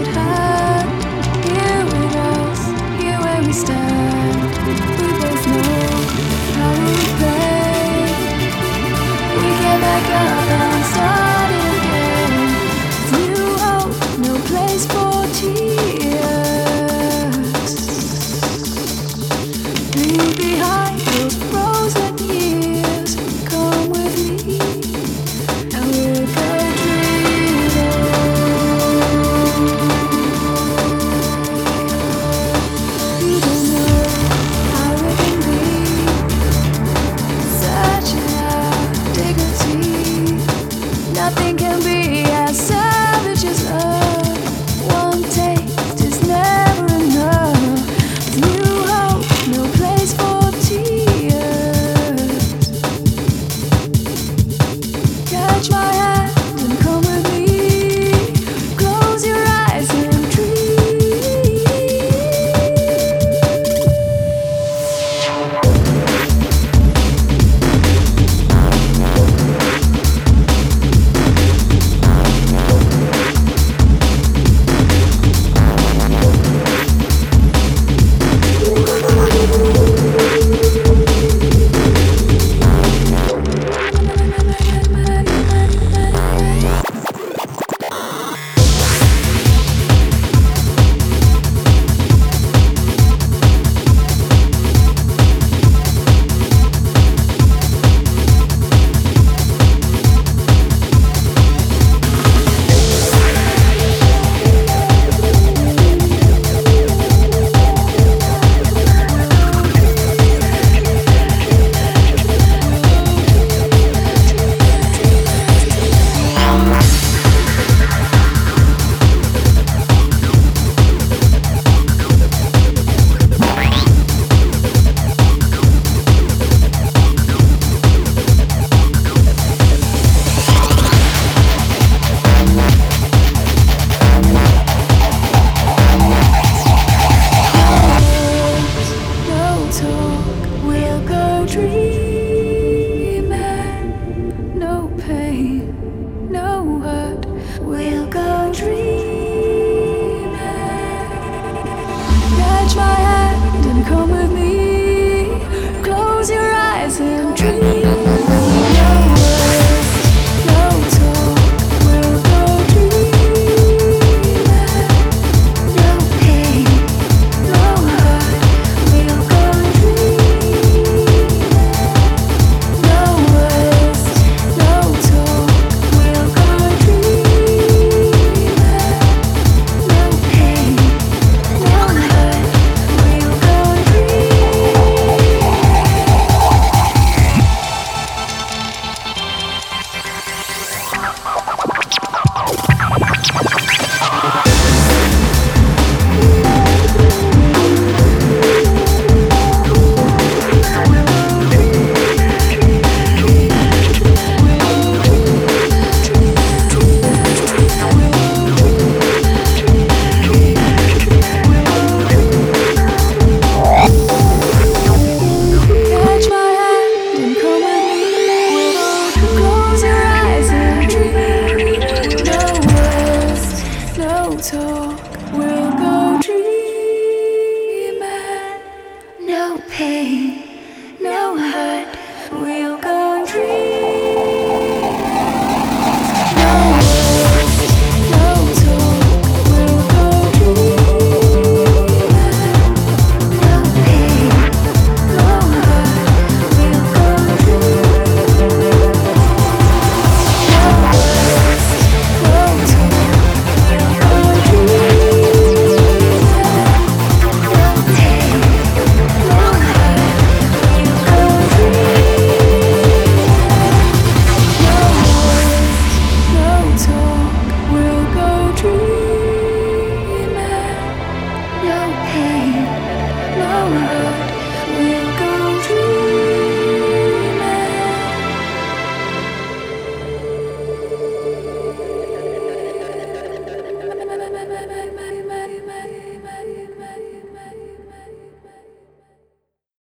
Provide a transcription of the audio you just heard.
hand, here with us, here where we stand. We both know how we play. We get back up and start again. New hope, no place for tears. Leave behind those frozen years. Come with me, and we'll go dreaming. You don't know how it can be, such our dignity. Nothing can be as savage as love. One taste is never enough. New hope, no place for tears. Catch my hand and come with me. Close your eyes and dream. We'll go dreaming. No pain, no hurt. We'll go dreaming. Catch my hand and come with me. Close your eyes and dream. No words, no talk. We'll go dreaming. No pain, no hurt. We'll go no words, no talk. We'll go dreaming. No pain, no hurt. We'll go catch my hand and come with me. Close your eyes and dream. No words, no talk. We'll go